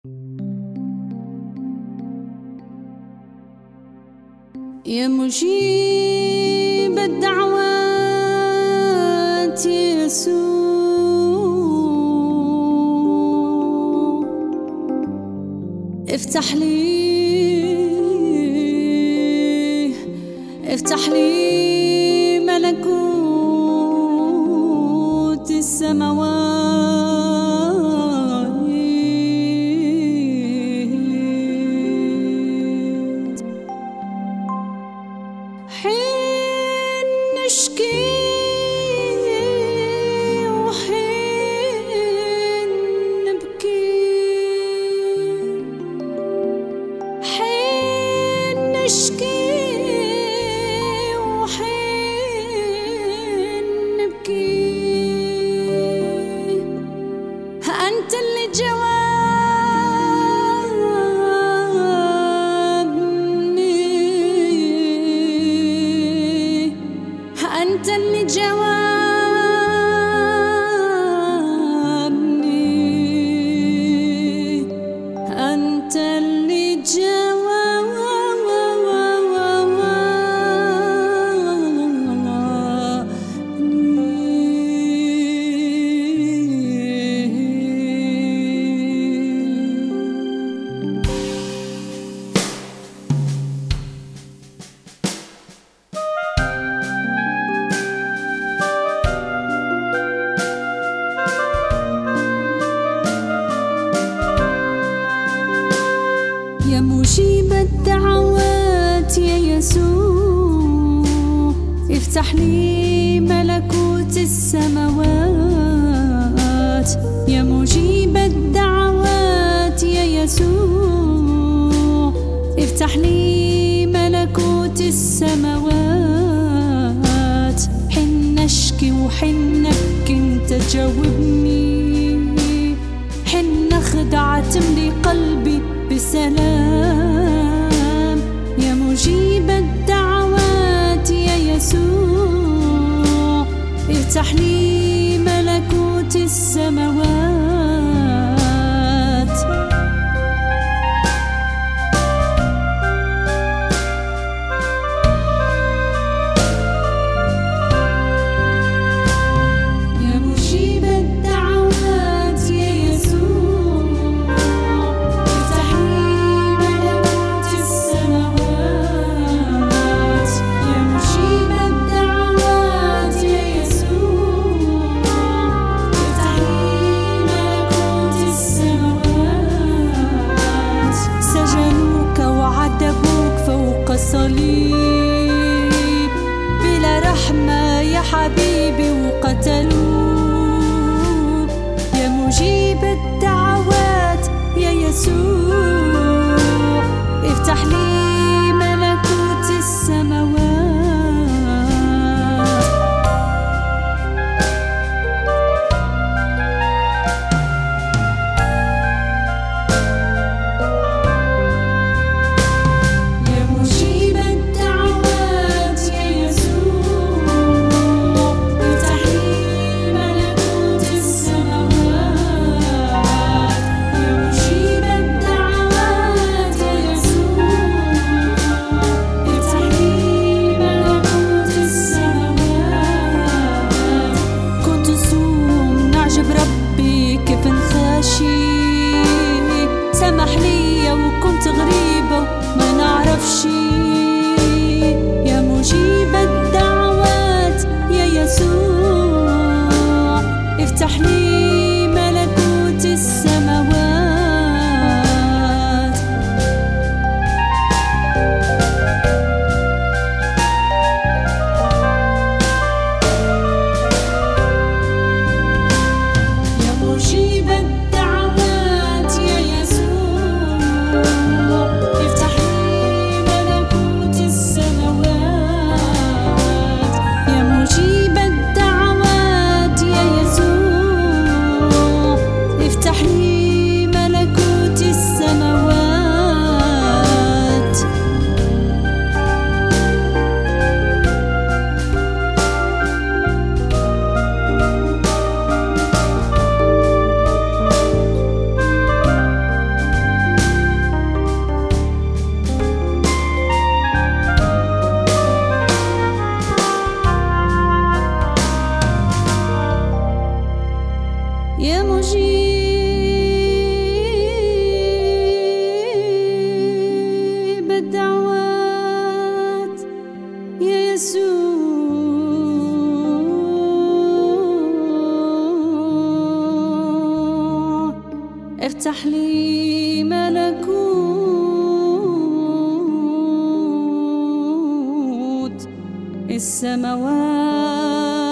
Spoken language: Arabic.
يا مجيب الدعوات يا يسوع، افتح لي ملكوت السماوات. حين نشكي وحين نبكي، حين نشكي وحين نبكي، أنت اللي أنت اللي جوابني، أنت اللي يا مجيب الدعوات يا يسوع، افتح لي ملكوت السماوات. يا مجيب الدعوات يا يسوع، افتح لي ملكوت السماوات. حين نشكي وحين نبكي انت جاوبني، حين نخدع تملي قلبي بسلام. يا مجيب الدعوات يا يسوع، افتح لي ملكوت السماوات. يا مجيب الدعوات يا يسوع، صليب بلا رحمة يا حبيبي وقتلوك. يا مجيب الدعوات يا يسوع، افتح لي ملكوت السماوات. يا مجيب الدعوات يا يسوع افتح لي ملكوت السماوات.